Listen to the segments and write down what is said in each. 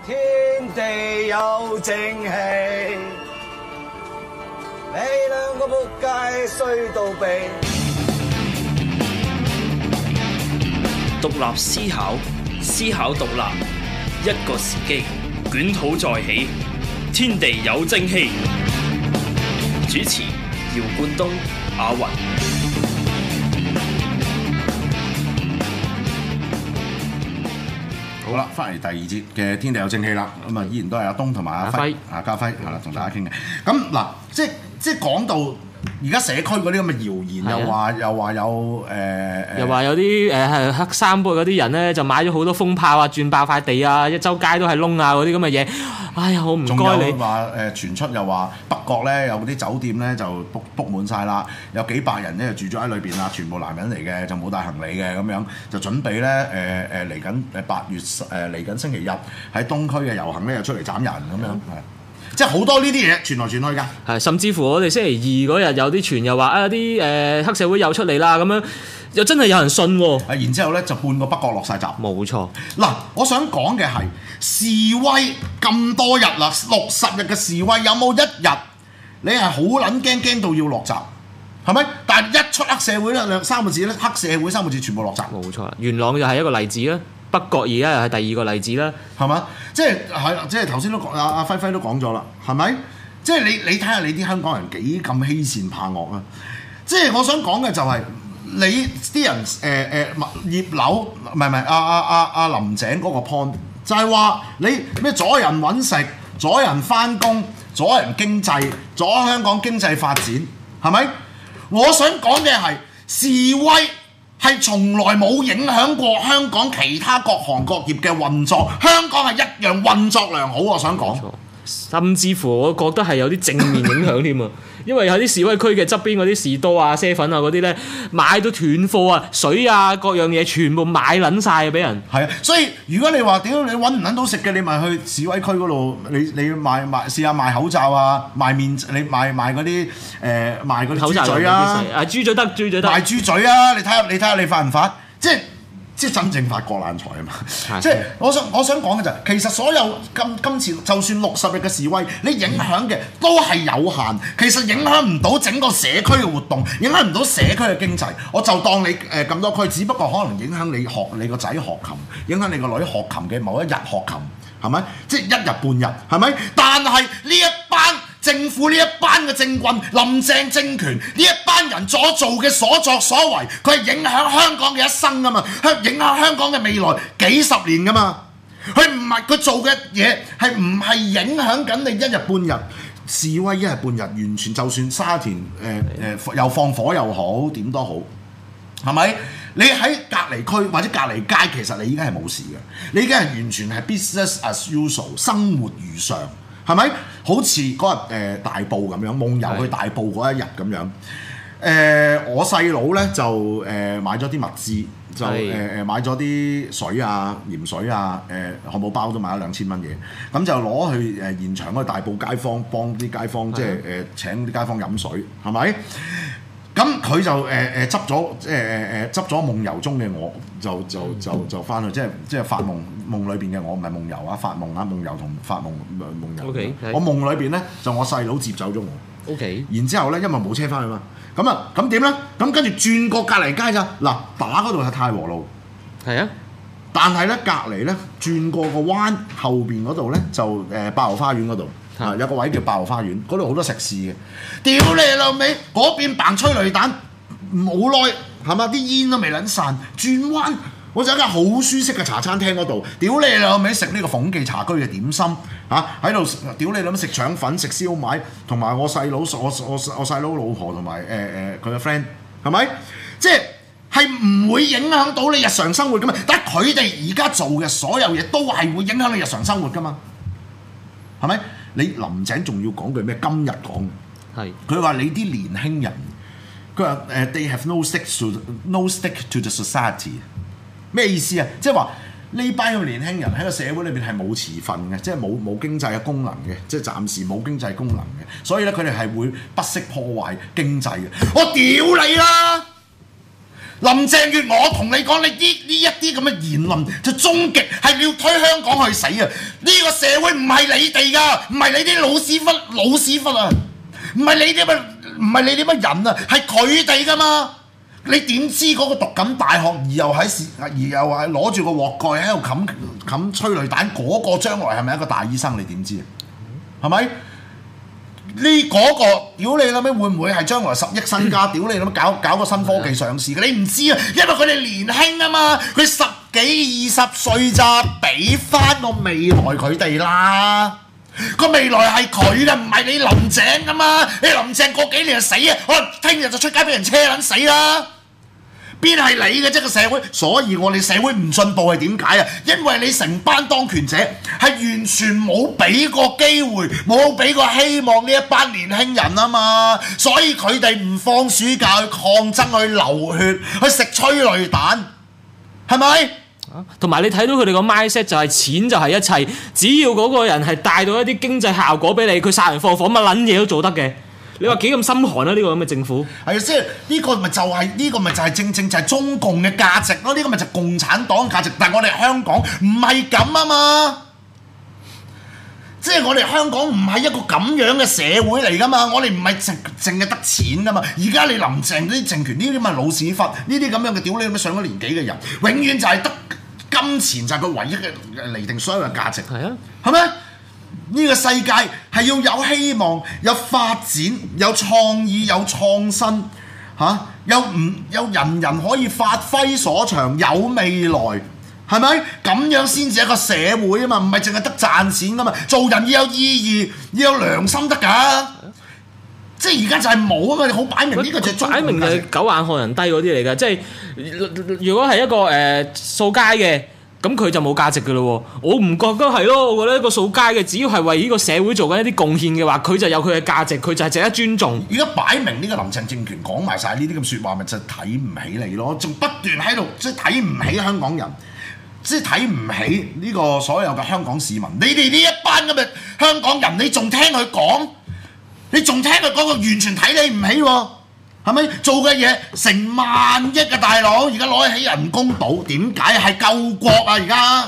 天地有正氣，你兩個仆街衰到痹。 獨立思考，思考獨立，一個時機，捲土再起，天地有正氣。主持：姚冠東、阿雲。 好啦，翻嚟第二節嘅天地有正氣啦，咁啊依然都係阿東同埋阿輝、阿家輝係啦，同大家傾嘅。咁嗱，即係講到而家社區嗰啲咁嘅謠言，又話有又話有啲黑衫嗰啲人咧，就買咗好多風炮啊，轉爆塊地啊，一周街都係窿啊嗰啲咁嘅嘢。哎呀，我唔該你。 仲有話傳出又話北角咧有啲酒店咧就 book 滿晒啦，有幾百人咧就住咗喺裏邊啦，全部男人嚟嘅，就冇帶行李嘅咁樣，就準備咧嚟緊8月嚟緊星期日喺東區嘅遊行咧又出嚟斬人咁樣係。即係好多呢啲嘢傳來傳去㗎， 係甚至乎我哋星期二嗰日有啲傳又話啊啲黑社會又出嚟啦咁樣，又真係有人信喎。 然之後咧就半個北角落晒閘。 冇錯。 嗱，我想講嘅係示威咁多日啦，60日嘅示威有冇一日你係好撚驚到要落閘？係咪？但係一出黑社會咧3個字咧，黑社會3個字全部落閘。 冇錯，元朗就係一個例子啦。北角而家又係第二個例子啦， 係嘛？即係頭先都講，阿輝都講咗啦，係咪？即係你睇下你啲香港人幾咁欺善怕惡啊！即係我想講嘅就係、你啲人葉劉唔係阿林鄭嗰個 point 就係話你咩阻人揾食、阻人翻工、阻人經濟、阻香港經濟發展，係咪？我想講嘅係示威。係從來冇影響過香港其他各行各業嘅運作，香港係一樣運作良好。我想講， 甚至乎我覺得係有啲正面影響添啊！因為有啲示威區嘅側邊嗰啲士多啊、啡粉啊嗰啲咧，買到斷貨啊、水啊各樣嘢全部買撚晒啊，俾人。 係啊，所以如果你話屌你揾唔撚到食嘅，你咪去示威區嗰度，你賣試下賣口罩啊，賣面你賣嗰啲賣嗰啲豬嘴啊， 豬嘴得， 賣豬嘴啊！你睇下你發唔發？即係真正發國難財啊嘛！即係我想講嘅就係，其實所有今次就算60日嘅示威，你影響嘅都係有限，其實影響唔到整個社區嘅活動，影響唔到社區嘅經濟。我就當你咁多區，只不過可能影響你個仔學琴，影響你個女學琴嘅某一日學琴，係咪？即係一日半日，係咪？但係呢一班政府呢一班嘅政棍、林鄭政權呢一班人所做嘅所作所為，佢係影響香港嘅一生㗎嘛，影響香港嘅未來幾十年㗎嘛。佢唔係佢做嘅嘢係唔係影響緊你一日半日示威一日半日，完全就算沙田又放火又好點都好，係咪？你喺隔離區或者隔離街，其實你已經係冇事嘅，你已經係完全係 business as usual， 生活如常。係咪？好似嗰日大埔咁樣，夢遊去大埔嗰一日咁樣。我細佬咧就買咗啲物資，就買咗啲水啊、鹽水啊、漢堡包都買咗2000蚊嘢，咁就攞去現場嗰個大埔街坊幫啲街坊，即係請啲街坊飲水，係咪？咁佢就執咗執咗夢遊中嘅我，就翻去，即係發夢裏邊嘅我，唔係夢遊啊，發夢啊，夢遊同發夢夢遊。 Okay， 我夢裏邊咧就我細佬接走咗我。 OK。然之後咧，因為冇車翻去嘛，咁點咧？咁跟住轉過隔離街咋嗱，打嗰度係太和路。係啊。但係咧隔離咧轉過個彎後邊嗰度咧就百豪花園嗰度。有個位叫百豪花園，嗰度好多食肆嘅。屌你老味，嗰邊扮催淚彈，冇耐係嘛？啲煙都未撚散，轉彎我就喺間好舒適嘅茶餐廳嗰度。屌你老味，食呢個鳳記茶居嘅點心嚇，喺度屌你老味食腸粉、食燒賣，同埋我細佬我細佬老婆同埋佢嘅 friend 係咪？即係唔會影響到你日常生活噶嘛？但係佢哋而家做嘅所有嘢都係會影響你日常生活噶嘛？係咪？你林鄭仲要講句咩？今日講嘅，佢話你啲年輕人，佢話they have no stick to the society， 咩意思啊？即係話呢班嘅年輕人喺個社會裏邊係冇持份嘅，即係冇經濟嘅功能嘅，即係暫時冇經濟功能嘅，所以咧佢哋係會不惜破壞經濟嘅。我屌你啦！ 林鄭月娥同你講，你呢一啲咁嘅言論就終極係你要推香港去死啊！呢個社會唔係你哋㗎，唔係你啲老屎忽啊，唔係你啲乜人啊，係佢哋㗎嘛！你點知嗰個讀緊大學而又係攞住個鑊蓋喺度冚催淚彈嗰個將來係咪一個大醫生？你點知啊？係咪？屌你諗咩？會唔會係將來10億身家？屌你諗搞個新科技上市嘅？你唔知啊，因為佢哋年輕啊嘛，佢10幾20歲咋，俾翻個未來佢哋啦。個未來係佢嘅，唔係你林鄭啊嘛。你林鄭過幾年就死啊，可能聽日就出街俾人車撚死啦。邊係你嘅啫個社會？所以我哋社會唔進步係點解啊？因為你成班當權者係完全冇俾過機會，冇俾過希望呢一班年輕人啊嘛，所以佢哋唔放暑假去抗爭、去流血、去食催淚彈，係咪？ 同埋你睇到佢哋個 mindset 就係錢就係一切，只要嗰個人係帶到一啲經濟效果俾你，佢殺人放火乜撚嘢都做得嘅。你話幾咁心寒啊？呢個咁嘅政府係啊，即係呢個咪就係正就係中共嘅價值咯。呢個咪就係共產黨嘅價值，但係我哋香港唔係咁啊嘛。即係我哋香港唔係一個咁樣嘅社會嚟噶嘛。我哋唔係淨係得錢噶嘛。而家你林鄭呢啲政權呢啲咪老屎忽，呢啲咁樣嘅屌你咁上咗年紀嘅人，永遠就係得金錢就係佢唯一嘅釐定所有嘅價值。係啊，係咪？呢個世界係要有希望、有發展、有創意、有創新嚇，有人人可以發揮所長、有未來，係咪？咁樣先至係一個社會啊嘛，唔係淨係得賺錢噶嘛。做人要有意義，要有良心得㗎。即係而家就係冇啊嘛，你好擺明呢個就係擺明就係狗眼看人低嗰啲嚟㗎。即係如果係一個掃街嘅。咁佢就冇價值㗎咯喎，我唔覺得係咯，我覺得一個掃街嘅，只要係為呢個社會做緊一啲貢獻嘅話，佢就有佢嘅價值，佢就係值得尊重。 而家擺明呢個林鄭政權講埋晒呢啲咁説話，咪就睇唔起你咯，仲不斷喺度即係睇唔起香港人，即係睇唔起呢個所有嘅香港市民。你哋呢一班咁嘅香港人，你仲聽佢講？你仲聽佢講？佢完全睇你唔起喎。係咪做嘅嘢成萬億嘅大佬？而家攞起人工島，點解係救國啊？而家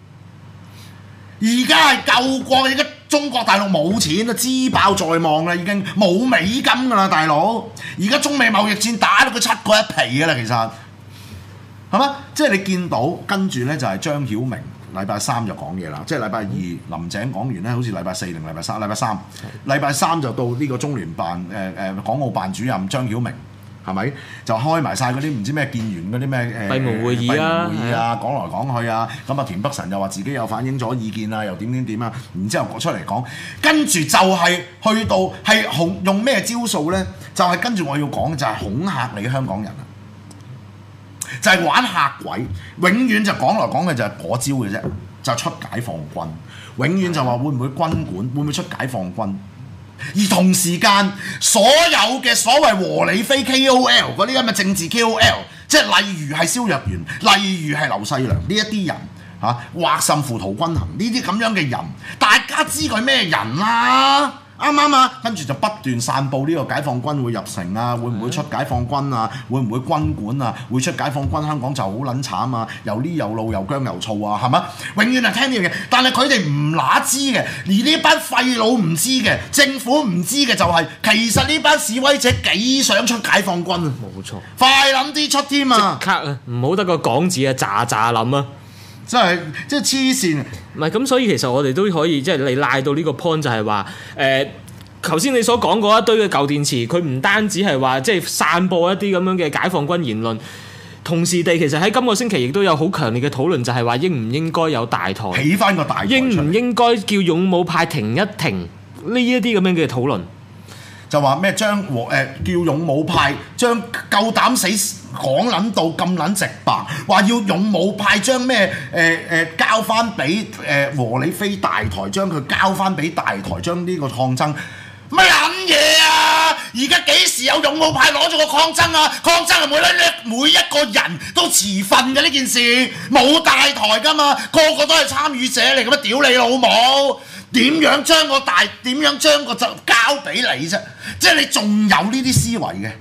係救國，而家中國大陸冇錢啊，資爆在望啦，已經冇美金㗎啦，大佬。而家中美貿易戰打到佢7個一皮㗎啦，其實係嘛？即係你見到跟住咧就係張曉明。禮拜3就講嘢啦，即係禮拜2林鄭講完咧，好似禮拜4定禮拜3就到呢個中聯辦港澳辦主任張曉明係咪就開埋晒嗰啲唔知咩建員嗰啲咩閉門會議啊， 講來講去啊，咁啊田北辰又話自己又反映咗意見啊，又點啊，然之後出嚟講，跟住就係去到係用咩招數咧？就係跟住我要講嘅就係恐嚇你香港人啊！就係玩嚇鬼，永遠就講來講去就係嗰招嘅啫，就係出解放軍，永遠就話會唔會軍管，會唔會出解放軍？而同時間，所有嘅所謂和理非 KOL 嗰啲咁嘅政治 KOL， 即係例如係蕭若元，例如係劉細良呢一啲人嚇，或甚乎陶君行呢啲咁樣嘅人，大家知佢咩人啦？啱唔啱啊？跟住就不斷散佈呢個解放軍會入城啊，會唔會出解放軍啊？會唔會軍管啊？會出解放軍，香港就好撚慘啊！又呢又路又薑又醋啊，係咪？永遠係聽呢樣嘢，但係佢哋唔乸知嘅，而呢班廢佬唔知嘅，政府唔知嘅就係、其實呢班示威者幾想出解放軍啊！ 冇錯， 快諗啲出添啊！ 即刻啊，唔好得個講字啊，喳喳諗啊！ 真係即係黐線。 唔係咁，所以其實我哋都可以即係你賴到呢個 point 就係話頭先你所講嗰一堆嘅舊電池，佢唔單止係話即係散播一啲咁樣嘅解放軍言論，同時地其實喺今個星期亦都有好強烈嘅討論，就係話應唔應該有大台， 起翻個大台， 應唔應該叫勇武派停一停呢一啲咁樣嘅討論。 就話咩將叫勇武派將夠膽死講撚到咁撚直白，話要勇武派將咩交翻俾和理非大台，將佢交翻俾大台，將呢個抗爭乜撚嘢啊！而家幾時有勇武派攞咗個抗爭啊？抗爭係每一個人都持份嘅呢件事，冇大台㗎嘛，個個都係參與者嚟，咁樣屌你老母！點樣將個就交俾你啫？即係你仲有呢啲思維嘅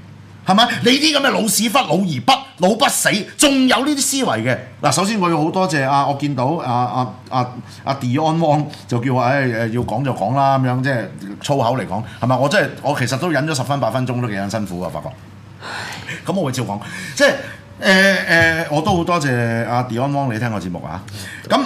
係咪？你啲咁嘅老屎忽、老不死，仲有呢啲思維嘅嗱。首先我要好多謝我見到阿 Dion Wong 就叫我要講就講啦咁樣，即係粗口嚟講係咪？我其實都忍咗10分8分鐘都幾辛苦啊，發覺。咁我會照講，即係我都好多謝阿 Dion Wong 你聽我節目啊。咁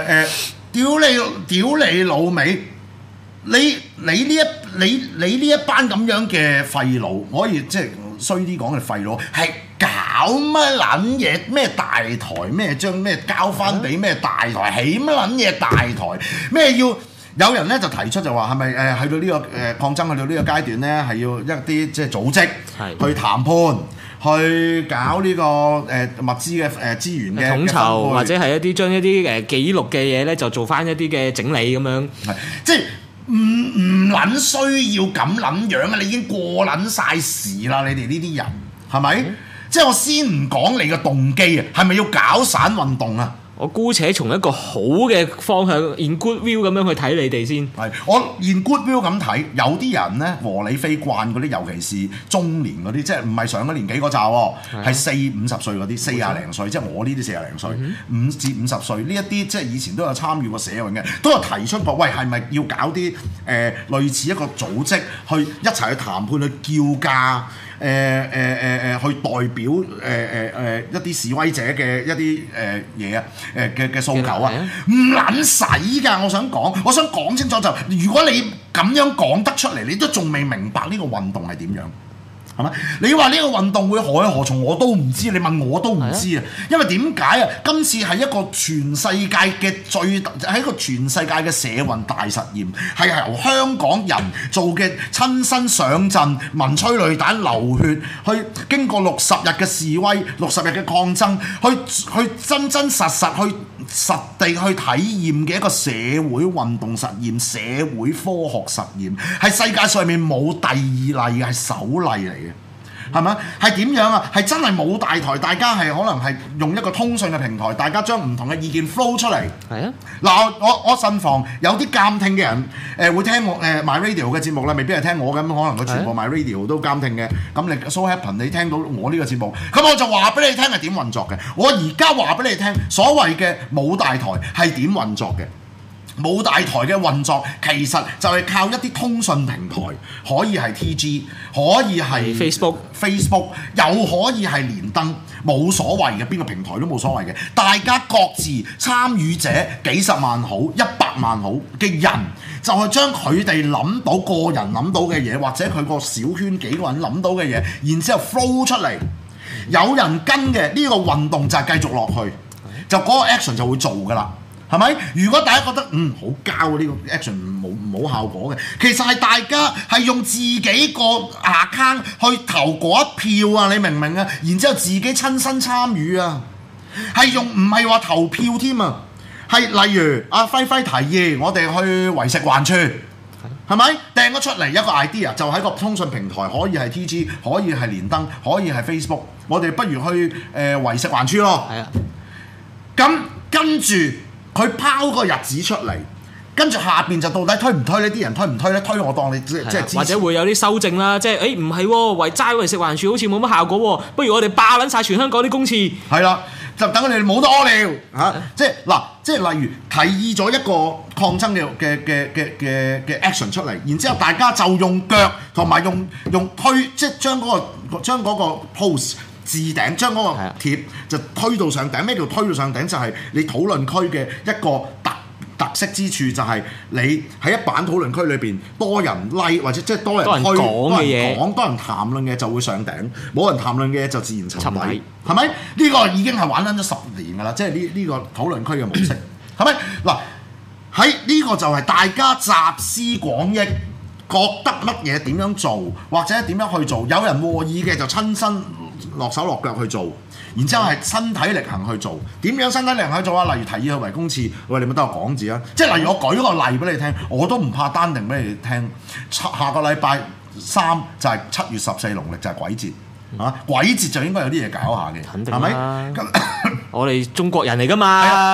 屌你老味！你呢一班咁樣嘅廢佬，我可以即係衰啲講嘅廢佬，係搞乜撚嘢？咩大台？咩將咩交翻俾咩大台？起乜撚嘢大台？咩要有人咧就提出就話係咪去到呢個抗爭去到呢個階段咧，係要一啲即係組織去談判？去搞呢個物資嘅資源嘅統籌，或者係一啲將一啲記錄嘅嘢咧，就做翻一啲嘅整理咁樣。 係即係唔撚需要咁撚樣啊！你已經過撚晒時啦！你哋呢啲人係咪？即係我先唔講你嘅動機啊，係咪要搞散運動啊？ 我姑且從一個好嘅方向 in good view 咁樣去睇你哋先。 係我 in good view 咁睇，有啲人咧和理非慣嗰啲，尤其是中年嗰啲，即係唔係上咗年紀嗰扎喎，係40-50歲嗰啲，40零歲，即係我呢啲40零歲，5至50歲呢一啲，即係以前都有參與過社運嘅，都有提出過，喂係咪要搞啲類似一個組織去一齊去談判去叫價？去代表一啲示威者嘅一啲嘢啊嘅訴求啊，唔撚使㗎！我想講清楚就，如果你咁樣講得出嚟，你都仲未明白呢個運動係點樣。係咪？你話呢個運動會何去何從，我都唔知。你問我都唔知啊。因為點解啊？今次係一個全世界嘅係一個全世界嘅社運大實驗，係由香港人做嘅親身上陣，文催淚彈流血，去經過60日嘅示威、60日嘅抗爭，去真真實實去實地去體驗嘅一個社會運動實驗、社會科學實驗，係世界上面冇第二例嘅，係首例嚟嘅。係咪？係點樣啊？係真係冇大台，大家係可能係用一個通訊嘅平台，大家將唔同嘅意見 flow 出嚟。係啊，嗱，我慎防有啲監聽嘅人會聽我My Radio 嘅節目啦，未必係聽我咁，可能佢全部 My Radio 都監聽嘅。咁你 so happen 你聽到我呢個節目，咁我就話俾你聽係點運作嘅。我而家話俾你聽，所謂嘅冇大台係點運作嘅。冇大台嘅運作其實就係靠一啲通訊平台，可以係 TG， 可以係 Facebook， 又可以係連登，冇所謂嘅，邊個平台都冇所謂嘅。大家各自參與者幾十萬好、100萬好嘅人，就係將佢哋諗到個人諗到嘅嘢，或者佢個小圈幾個人諗到嘅嘢，然之後 flow 出嚟，有人跟嘅呢個運動就係繼續落去，就嗰個 action 就會做㗎啦。係咪？如果大家覺得好膠呢個 action 冇效果嘅，其實係大家係用自己個 account 去投嗰一票啊！你明唔明啊？然之後自己親身參與啊，係用唔係話投票添啊？係例如阿輝輝提議我哋去圍食環署，係咪掟咗出嚟一個 idea？ 就喺個通訊平台，可以係 TG， 可以係連登，可以係 Facebook。我哋不如去圍食環署咯。係啊，咁跟住。佢拋個日子出嚟，跟住下邊就到底推唔推呢？啲人推唔推咧？推我當你即係或者會有啲修正啦，即係唔係喎，圍食環署好似冇乜效果喎，不如我哋霸撚晒全香港啲公廁。係啦，就等佢哋冇得屙尿嚇，即係嗱，即係例如提議咗一個抗爭嘅 action 出嚟，然之後大家就用腳同埋用推，即係將嗰個 post。置頂將嗰個貼就推到上頂。咩叫推到上頂？就係你討論區嘅一個特色之處，就係你喺一版討論區裏邊多人 like 或者即係多人推多人講多人談論嘅就會上頂，冇人談論嘅就自然沉底，係咪？呢個已經係玩緊咗10年㗎啦，即係呢個討論區嘅模式，係咪？嗱，喺呢個就係大家集思廣益，覺得乜嘢點樣做或者點樣去做，有人和意嘅就親身落手落腳去做，然之後係身體力行去做。點樣身體力行去做啊？例如提議去圍公廁，喂，你咪得個講字啊！即係例如我舉個例俾你聽，我都唔怕單定俾你聽。下個禮拜3就係7月14農曆就係鬼節啊！鬼節就應該有啲嘢搞下嘅， 肯定係咪？ 我哋中國人嚟㗎嘛。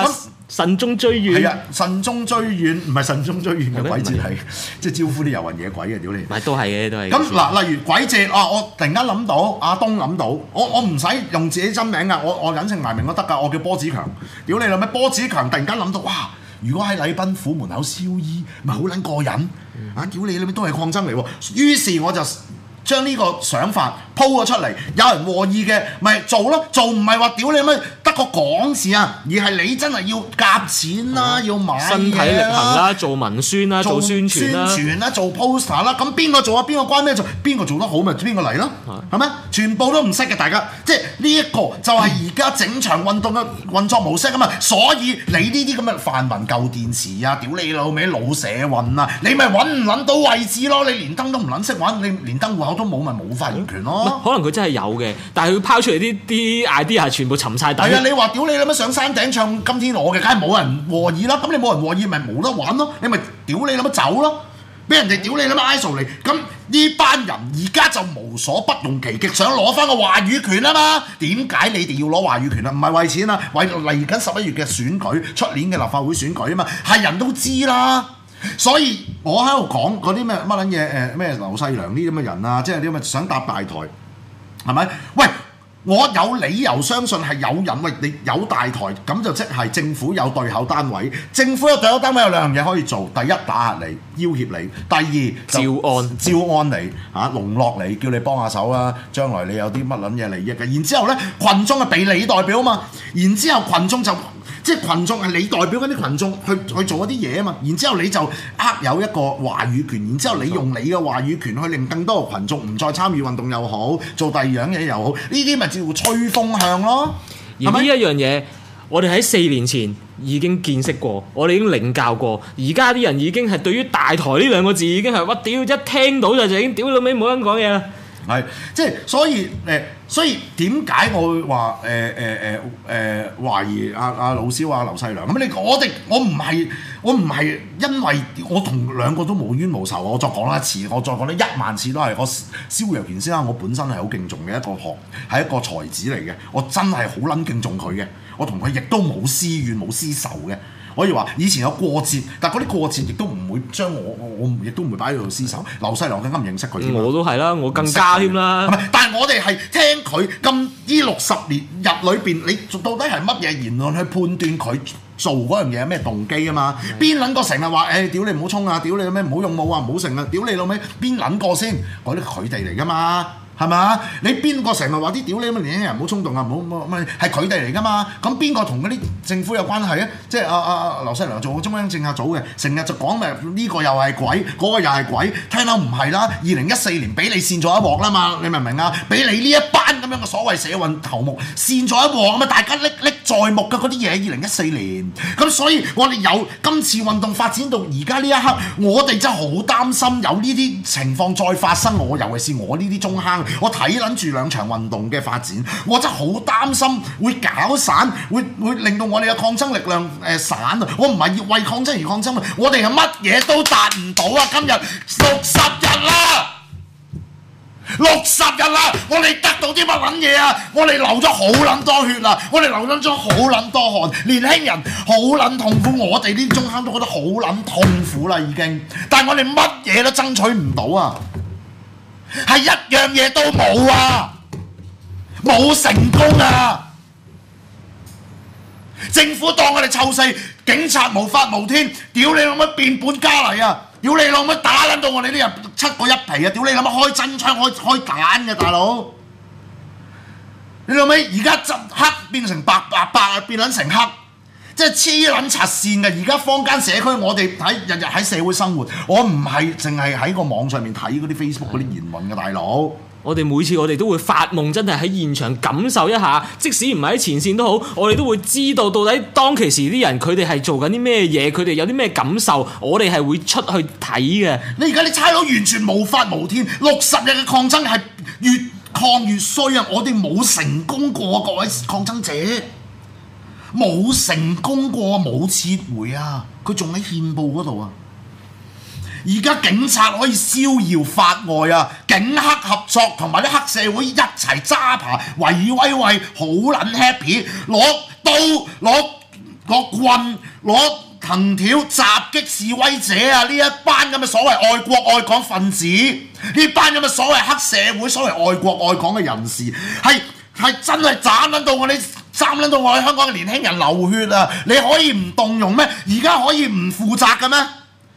慎終追遠。 係啊，慎終追遠唔係慎終追遠嘅係咩鬼節係，即係招呼啲遊魂野鬼嘅，屌你！ 唔係都係嘅，都係。 咁嗱，例如鬼節啊，我突然間諗到阿東諗到，我唔使用自己真名㗎，我隱姓埋名都得㗎，我叫波子強。屌你老味，波子強突然間諗到，哇！如果喺禮賓府門口燒衣，咪好撚過癮啊！屌你老味都係抗爭嚟喎，於是我就將呢個想法鋪咗出嚟，有人和意嘅咪做咯，做唔係話屌你咩得個講字啊，而係你真係要夾錢啦，要買身體力行啦，做文宣啦，做宣傳啦， 做 poster 啦，咁邊個做啊？邊個關咩做？邊個做得好咪邊個嚟咯，係咪？全部都唔識嘅，大家即係呢一個就係而家整場運動嘅運作模式啊嘛。所以你呢啲咁嘅泛民舊電池啊，屌你老味老社運啊，你咪揾唔撚到位置咯。你連燈都唔撚識玩，你連燈戶口都冇，咪冇發言權咯。 可能佢真係有嘅，但係佢拋出嚟啲 idea 全部沉晒底。 係啊，你話屌你諗乜上山頂唱今天我嘅，梗係冇人和議啦。咁你冇人和議，咪冇得玩咯。你咪屌你諗乜走咯，俾人哋屌你諗乜 ISO 嚟。咁呢班人而家就無所不用其極，想攞翻個話語權啊嘛。點解你哋要攞話語權啊？唔係為錢啊，為嚟緊11月嘅選舉，出年嘅立法會選舉啊嘛，係人都知啦。所以我喺度講嗰啲咩乜撚嘢咩劉細良呢啲咁嘅人啊，即係啲咁想搭大台，係咪？喂！我有理由相信係有人，喂，你有大台咁就即係政府有對口單位，政府有對口單位有兩樣嘢可以做，第一打壓你、要挾你，第二招安你嚇，籠絡你，叫你幫下手啦，將來你有啲乜撚嘢利益嘅，然之後咧群眾係俾你代表啊嘛，然之後群眾就即係群眾係你代表嗰啲群眾去做一啲嘢啊嘛，然之後你就有一個話語權，然之後你用你嘅話語權去令更多嘅群眾唔再參與運動又好，做第二樣嘢又好，呢啲咪叫吹風向咯。 而呢一樣嘢，我哋喺4年前已經見識過，我哋已經領教過。而家啲人已經係對於大台呢兩個字已經係屈屌，一聽到就已經屌到尾冇人講嘢啦。 係，即係所以點解我會話懷疑阿老蕭劉細良咁？我唔係因為我同兩個都無冤無仇，我再講一次，我再講得1萬次都係我蕭若元先生，我本身係好敬重嘅係一個才子嚟嘅，我真係好撚敬重佢嘅，我同佢亦都冇私怨冇私仇嘅。可以話以前有過節，但嗰啲過節亦都唔會將我亦都唔會擺喺度私仇。劉細良更加唔認識佢添。 我都係啦，我更加添啦。 但係我哋係聽佢咁呢60年日裏邊，你到底係乜嘢言論去判斷佢做嗰樣嘢有咩動機啊嘛？邊撚個成日話屌你唔好衝啊，屌你咩唔好用武啊，唔好成啊，屌你老味邊撚個先？嗰啲佢哋嚟㗎嘛？係嘛？你邊個成日話啲屌你咁嘅年輕人唔好衝動啊？唔好乜係佢哋嚟㗎嘛？咁邊個同嗰啲政府有關係啊？即係劉細良做中央政策組嘅，成日就講咪呢個又係鬼，嗰個又係鬼，聽到唔係啦？2014年俾你扇咗一鑊啦嘛，你明唔明啊？俾你呢一班咁樣嘅所謂社運頭目扇咗一鑊咁啊！大家歷歷在目嘅嗰啲嘢，2014年咁，所以我哋有今次運動發展到而家呢一刻，我哋真係好擔心有呢啲情況再發生。尤其是我呢啲中坑。我睇撚住兩場運動嘅發展，我真係好擔心會搞散，會令到我哋嘅抗爭力量散啊！我唔係要為抗爭而抗爭啊！我哋係乜嘢都達唔到啊！今日60日啦，60日啦，我哋得到啲乜撚嘢啊？我哋流咗好撚多血啊！我哋流咗好撚多汗，年輕人好撚痛苦，我哋呢啲中坑都覺得好撚痛苦啦已經，但係我哋乜嘢都爭取唔到啊！係一樣嘢都冇啊，冇成功啊！政府當我哋臭細，警察無法無天，屌你老母變本加厲啊！屌你老母打撚到我哋啲人7個一皮啊！屌你老母開真槍開彈嘅大佬，你老味而家執黑變成白啊，變撚成黑。即係黐撚柒線嘅，而家坊間社區，我哋日日喺社會生活，我唔係淨係喺個網上面睇嗰啲 Facebook 嗰啲言論嘅大佬。 我哋每次我哋都會發夢，真係喺現場感受一下，即使唔係喺前線都好，我哋都會知道到底當其時啲人佢哋係做緊啲咩嘢，佢哋有啲咩感受，我哋係會出去睇嘅。 你而家你差佬完全無法無天，60日嘅抗爭係越抗越衰啊！我哋冇成功過，各位抗爭者。冇成功過，冇撤回啊！佢仲喺憲報嗰度啊！而家警察可以逍遙法外啊！警黑合作同埋啲黑社會一齊揸扒，圍威喂，好撚 happy，攞刀攞攞棍攞藤條襲擊示威者啊！呢一班咁嘅所謂愛國愛港分子，呢班咁嘅所謂黑社會、所謂愛國愛港嘅人士，係真係斬撚到我哋。斬撚到我哋香港嘅年輕人流血啊！你可以唔動容咩？而家可以唔負責嘅咩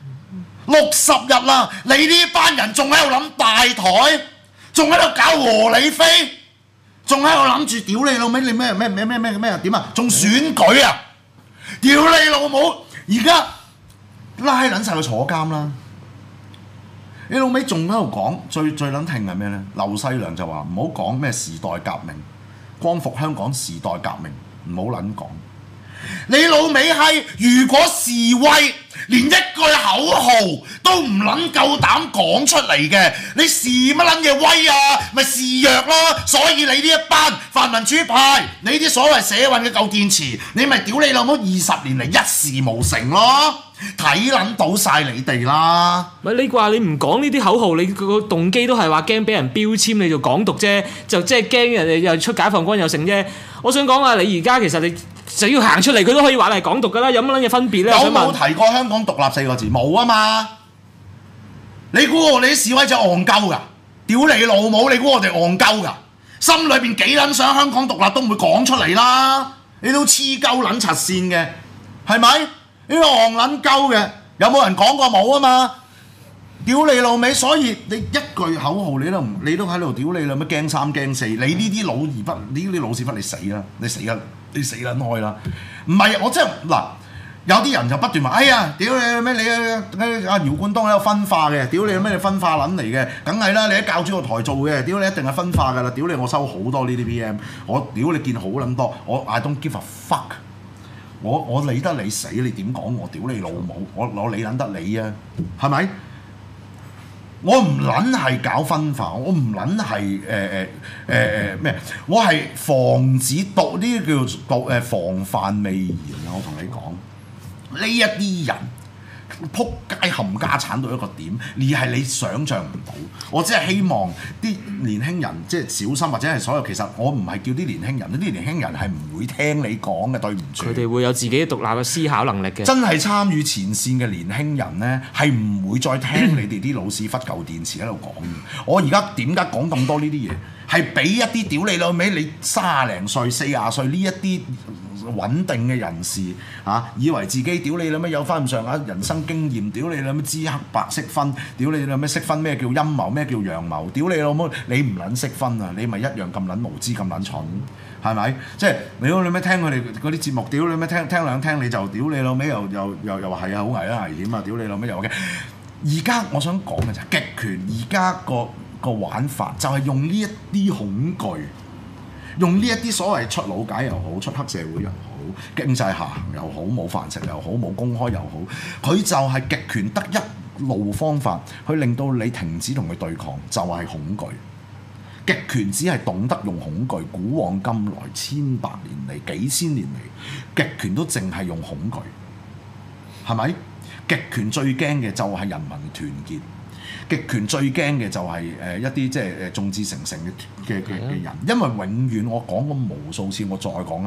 ？60日啦，你呢班人仲喺度諗大台，仲喺度搞和理非，仲喺度諗住屌你老味，你咩點啊？仲選舉啊！屌你老母！而家拉撚晒佢坐監啦！你老味仲喺度講最撚聽係咩咧？劉細良就話唔好講咩時代革命。光復香港時代革命，唔好撚講。你老味係，如果示威連一句口號都唔撚夠膽講出嚟嘅，你示乜撚嘢威啊？咪示弱咯。所以你呢一班泛民主派，你啲所謂社運嘅舊電池，你咪屌你老母20年嚟一事無成咯。睇撚到晒你哋啦！ 咪你話你唔講呢啲口號，你個動機都係話驚俾人標籤你做港獨啫，就即係驚人哋又出解放軍又成啫。我想講話你而家其實你只要行出嚟，佢都可以話你係港獨噶啦，有乜撚嘢分別咧？ 有冇提過香港獨立4個字？冇啊嘛！你估我哋啲示威者戇鳩㗎？屌你老母！你估我哋戇鳩㗎？心裏邊幾撚想香港獨立都唔會講出嚟啦！你都黐鳩撚柒線嘅，係咪？呢個戇撚鳩嘅，有冇人講過冇啊嘛？屌你老味，所以你一句口號你都喺度屌你老味，驚3驚4，你呢啲老而不呢啲老屎忽你死啦！你死撚開啦！唔係我真係嗱，有啲人就不斷話：哎呀，屌你咩你阿姚冠東喺度分化嘅，屌你咩你分化撚嚟嘅，梗係啦！你喺教主個台做嘅，屌你一定係分化㗎啦！屌你我收好多呢啲 PM， 我屌你見好撚多，我 I don't give a fuck。我理得你死，你點講我屌你老母？我理撚得你啊，係咪？我唔撚係搞分化，我唔撚係咩？我係防止毒呢啲叫做防範未然啊！我同你講，呢一啲人撲街冚家產到一個點，而係你想像唔到。我只係希望啲年輕人即係小心，或者係所有其實我唔係叫啲年輕人，啲年輕人係唔會聽你講嘅，對唔住。佢哋會有自己獨立嘅思考能力嘅。 真係參與前線嘅年輕人呢，係唔會再聽你哋啲老屎忽舊電池喺度講嘅。我而家點解講咁多呢啲嘢？係俾一啲屌你老味，你30零歲、40歲呢一啲穩定嘅人士以為自己屌你老味有翻咁上下人生經驗，屌你老味知黑白識分，屌你老味識分咩叫陰謀，咩叫陽謀，屌你老母你唔撚識分啊！你咪一樣咁撚無知咁撚蠢，係咪？即係你咩聽佢哋嗰啲節目，屌你咩聽兩聽你就屌你老味又話係啊好危險啊！屌你老味又嘅。而家我想講嘅就係極權，而家個玩法就係用呢一啲恐懼，用呢一啲所謂出老解又好，出黑社會又好，經濟下行又好，冇飯食又好，冇公開又好，佢就係極權得一路方法去令到你停止同佢對抗，就係恐懼。極權只係懂得用恐懼，古往今來千百年嚟、幾千年嚟，極權都淨係用恐懼，係咪？極權最驚嘅就係人民團結。極權最驚嘅就係一啲即係眾志成城嘅人，因為永遠我講過無數次，我再講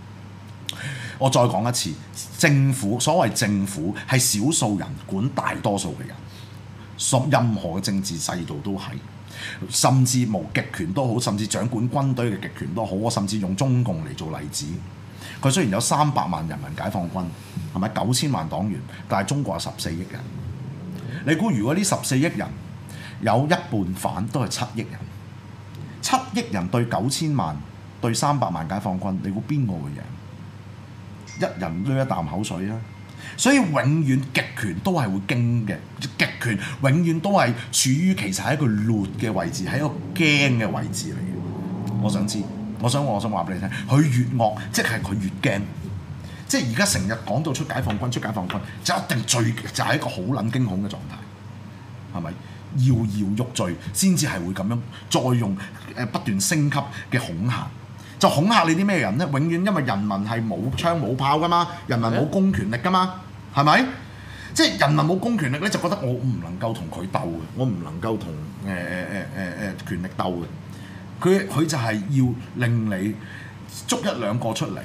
一次，政府所謂政府係少數人管大多數嘅人，任何嘅政治制度都係，甚至無極權都好，甚至掌管軍隊嘅極權都好，我甚至用中共嚟做例子。佢雖然有300萬人民解放軍，係咪9000萬黨員，但係中國有14億人。你估如果呢14億人有一半反，都係7億人，7億人對9000萬對300萬解放軍，你估邊個會贏？一人濺一啖口水啊！所以永遠極權都係會驚嘅，極權永遠都係處於其實係一個劣嘅位置，係一個驚嘅位置嚟嘅。我想知，我想話俾你聽，佢越惡，即係佢越驚。即係而家成日講到出解放軍，就一定就係一個好撚驚恐嘅狀態，係咪？搖搖欲墜先至係會咁樣，再用不斷升級嘅恐嚇，就恐嚇你啲咩人呢？永遠因為人民係冇槍冇炮噶嘛，人民冇公權力噶嘛，係咪？即係人民冇公權力咧，就覺得我唔能夠同佢鬥嘅，我唔能夠同權力鬥嘅。佢就係要令你捉1兩個出嚟。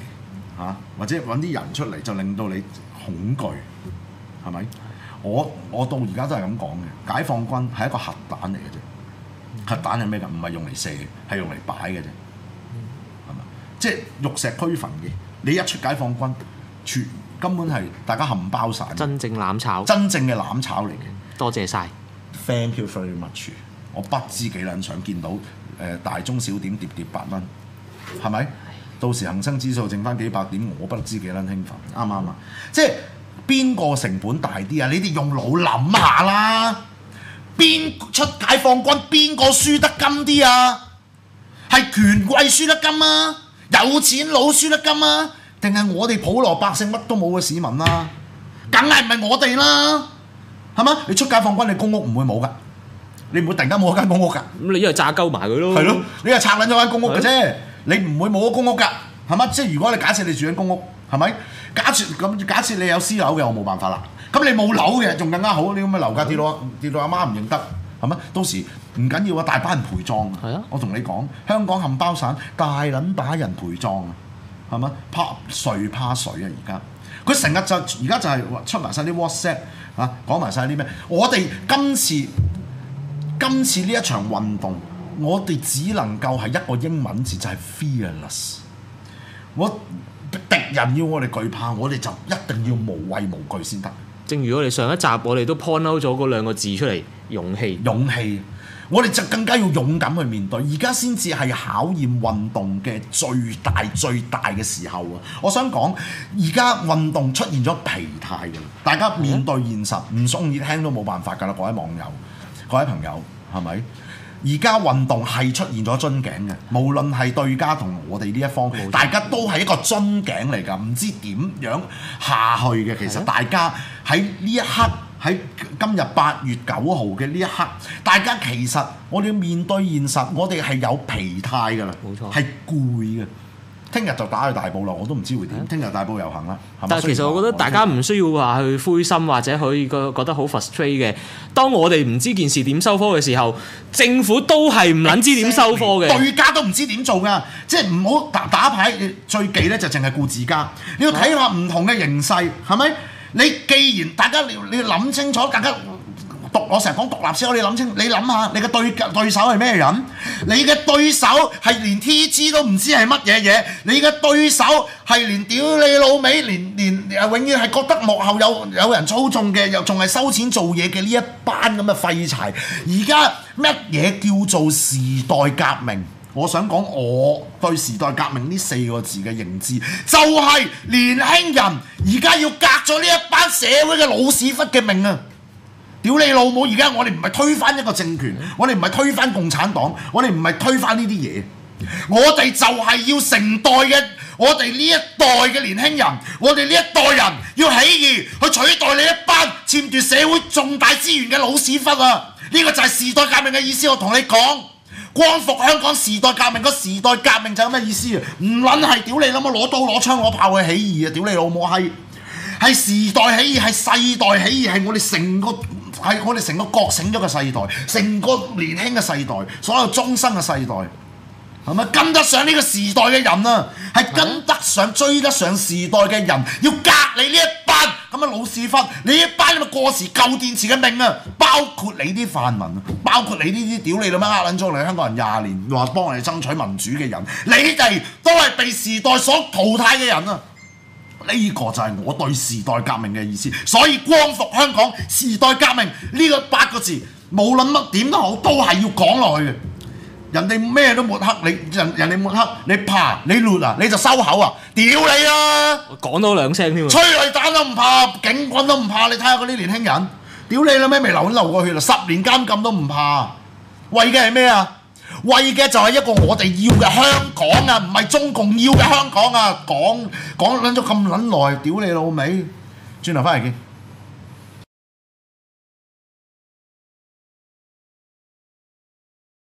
嚇，或者揾啲人出嚟就令到你恐懼，係咪？我到而家都係咁講嘅，解放軍係一個核彈嚟嘅啫，核彈係咩㗎？唔係用嚟射嘅，係用嚟擺嘅啫，係咪？即係玉石俱焚嘅，你一出解放軍，根本係大家冚包散， 真正攬炒， 真正嘅攬炒嚟嘅。 多謝晒 Thank you very much。我不知幾撚想見到大中小點跌8蚊，係咪？到時恒生指數剩翻幾百點，我不知幾撚興奮，啱唔啱啊？即係邊個成本大啲啊？你哋用腦諗下啦，邊出解放軍邊個輸得金啲啊？係權貴輸得金啊？有錢佬輸得金啊？定係我哋普羅百姓乜都冇嘅市民啊？梗係唔係我哋啦？係嘛？你出解放軍，你公屋唔會冇㗎，你唔會突然間冇一間公屋㗎。 咁你一係炸鳩埋佢咯。 係咯，你係拆撚咗間公屋嘅啫，你唔會冇咗公屋㗎，係嘛？即係如果你假設你住緊公屋，係咪？假設你有私樓嘅，我冇辦法啦。咁你冇樓嘅，仲更加好。你咁嘅樓價跌到阿媽唔認得，係咪？到時唔緊要啊，大班人陪葬啊！ 係啊， 我同你講，香港冚包散，大撚把人陪葬啊，係咪？誰怕誰啊？而家佢成日就而家就係出埋晒啲 WhatsApp 啊，講埋晒啲咩？我哋今次呢一場運動，我哋只能夠係一個英文字，就係 fearless。敵人要我哋懼怕，我哋就一定要無畏無懼先得。 正如我哋上一集我哋都 point out 咗嗰兩個字出嚟，勇氣。 勇氣，我哋就更加要勇敢去面對。而家先至係考驗運動嘅最大嘅時候啊！我想講，而家運動出現咗疲態㗎啦，大家面對現實唔中意聽都冇辦法㗎啦，各位網友、各位朋友，係咪？而家運動係出現咗樽頸嘅，無論係對家同我哋呢一方，大家都係一個樽頸嚟㗎，唔知點樣下去嘅。其實大家喺呢一刻，喺今日8月9號嘅呢一刻，大家其實我哋要面對現實，我哋係有疲態㗎啦， 冇錯， 係攰嘅。聽日就打去大埔啦，我都唔知會點。聽日大埔遊行啦， 但係其實我覺得大家唔需要話去灰心或者可以覺得好 frustrate 嘅。當我哋唔知件事點收科嘅時候，政府都係唔撚知點收科嘅， 對家都唔知點做㗎。即係唔好打牌，最忌咧就淨係顧自家。你要睇下唔同嘅形勢，係咪？你既然大家你要諗清楚，大家。我成日講獨立先，你諗下，你嘅對手係咩人？你嘅對手係連 TG 都唔知係乜嘢嘢，你嘅對手係連屌你老味，連永遠係覺得幕後有人操縱嘅，又仲係收錢做嘢嘅呢一班咁嘅廢柴。而家乜嘢叫做時代革命？我想講，我對時代革命呢4個字嘅認知，就係年輕人而家要革咗呢一班社會嘅老屎忽嘅命啊！屌你老母！而家我哋唔係推翻一個政權，我哋唔係推翻共產黨，我哋唔係推翻呢啲嘢，我哋就係要成代嘅，我哋呢一代嘅年輕人，我哋呢一代人要起義去取代你一班佔奪社會重大資源嘅老屎忽啊！呢個就係時代革命嘅意思。我同你講，光復香港時代革命，個時代革命就係咩意思啊？唔撚係屌你老母攞刀攞槍攞炮去起義啊！屌你老母係時代起義，係世代起義，係我哋成個覺醒咗嘅世代，成個年輕嘅世代，所有終生嘅世代，係咪跟得上呢個時代嘅人啊？係跟得上、追得上時代嘅人，要革你呢一班咁嘅老屎忽，你一班咁嘅過時舊電池嘅命啊！包括你啲泛民，包括你呢啲屌你老母撚咗嚟香港人20年，話幫我哋爭取民主嘅人，你哋都係被時代所淘汰嘅人啊！呢個就係我對時代革命嘅意思，所以光復香港時代革命呢個8個字，無論乜點都好，都係要講落去嘅。人哋咩都抹黑你，人哋抹黑你怕你亂啊，你就收口啊！屌你啊！ 講多2聲添， 催淚彈都唔怕，警棍都唔怕，你睇下嗰啲年輕人，屌你啦咩？未流過血啦，10年監禁都唔怕，為嘅係咩啊？為嘅就係一個我哋要嘅香港啊，唔係中共要嘅香港啊！講撚咗咁撚耐，屌你老味，轉頭翻嚟見。